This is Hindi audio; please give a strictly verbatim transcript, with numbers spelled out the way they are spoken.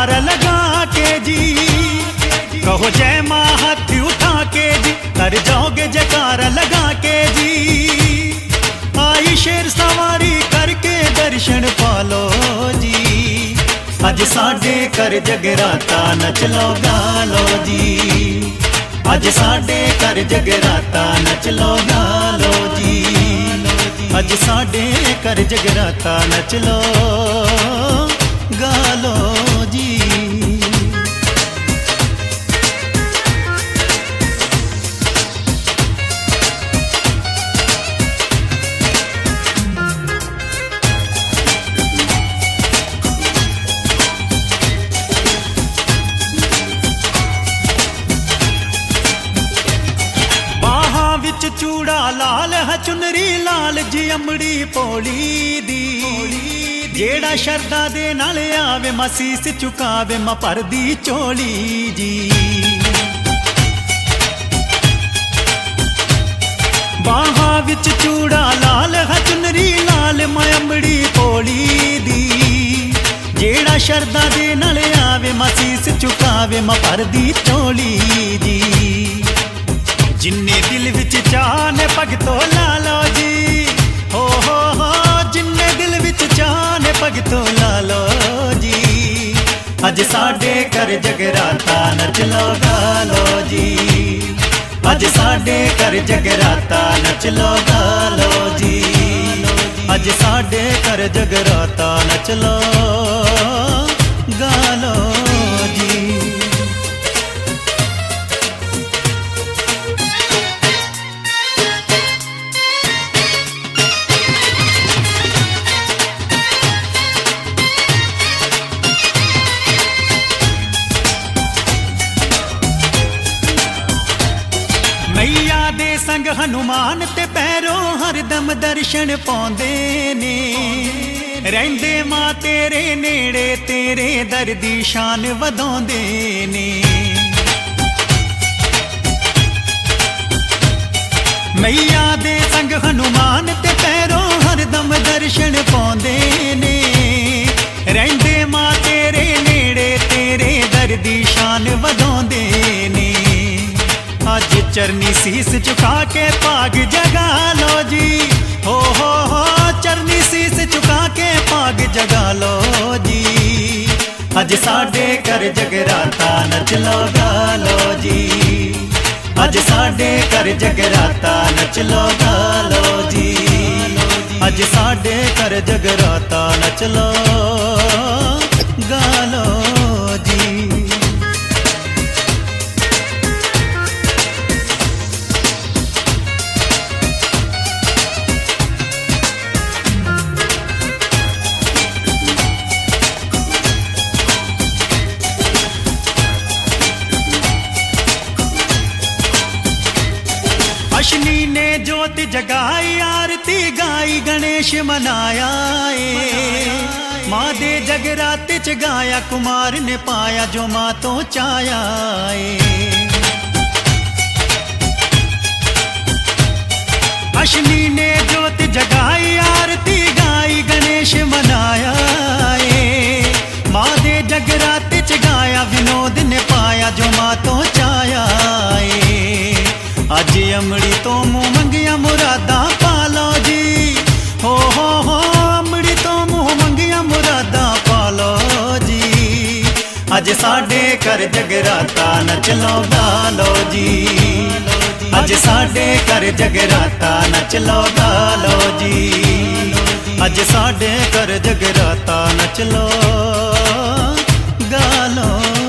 जयकारा लगा के जी, कहो जय माँ हाथ उठा के जी, कर जाओगे जयकारा लगा के जी। आई शेर सवारी करके दर्शन पालो जी, अज साडे कर जगराता नच लो गा लो जी, अज साडे कर जगराता नच लो गा लो जी, अज साडे कर जगराता नच लो गा लो जी। चूड़ा लाल है चुनरी लाल जी अमड़ी पौली दी, जेड़ा शरदा दे नाल आवे मां सीस चुकावे मां परदी चोली जी। बाहा विच चूड़ा लाल है चुनरी लाल मां अमड़ी पौली दी, जेड़ा शरदा दे नाल आवे मां सीस चुकावे मां परदी चोली जी। जिन्ने दिल विच चाह ने भगतो ला लो जी, हो हो हो जिन्ने दिल विच चाह ने भगतो ला लो जी, अज साडे कर जगराता नच लो गा लो जी, अज साडे कर जगराता नच लो गा लो जी, अज साडे कर जगराता नच लो गा लो जी। मैया दे संग हनुमान ते पैरों हरदम दर्शन पाउंदे ने, रहिंदे मां तेरे नेड़े तेरे दर दी शान वधाउंदे ने। मैया दे संग हनुमान ते पैरों हरदम दर्शन पाउंदे ने, रहिंदे मां तेरे नेड़े तेरे दर दी शान वधाउंदे ने। अज चरनी सीस चुका के पाग जगा लो जी, हो हो हो चरनी सीस चुका के पाग जगा लो जी, अज साडे कर जगराता नच लो गा लो जी, अज साडे कर जगराता नच लो गा लो जी, अज साडे कर जगराता नच लो गा लो जी। अश्विनी ने जोत जगाई आरती गाई गणेश मनाया ए, माँ दे जगराते च गाया कुमार ने पाया जो माँ तो चाया ए। अश्विनी ने जोत जगाई आरती गाई गणेश मनाया ए, माँ दे जगराते च गाया विनोद ने पाया जो माँ तो चाया ए। अज अमड़ी तो मुँह मंगिया मुरादा पालो जी, हो हो हो अमड़ी तो मुँह मंगिया मुरादा पालो जी, अज साडे कर जगराता नच लो गा लो जी, अज साडे कर जगराता नच लो गा लो जी, अज साडे कर जगराता नच लो गा लो।